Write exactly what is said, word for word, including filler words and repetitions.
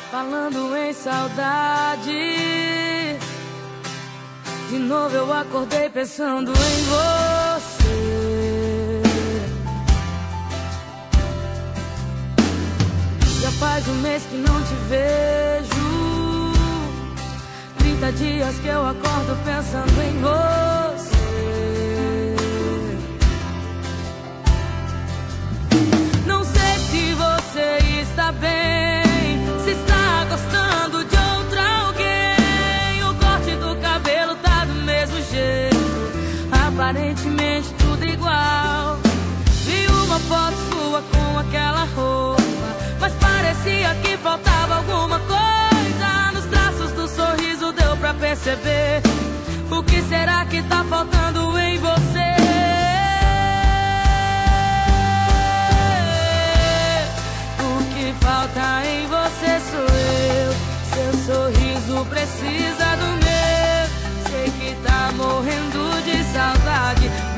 Falando em saudade, de novo eu acordei pensando em você. Já faz um mês que não te vejo, trinta dias que eu acordo pensando em você. Não sei se você está bem, se está gostando de outra alguém. O corte do cabelo tá do mesmo jeito, aparentemente tudo igual. Vi uma foto sua com aquela roupa, mas parecia que faltava alguma coisa. Nos traços do sorriso deu pra perceber. O que será que tá faltando em você? O que falta em você sou eu. Seu sorriso precisa do meu. Sei que tá morrendo de saudade.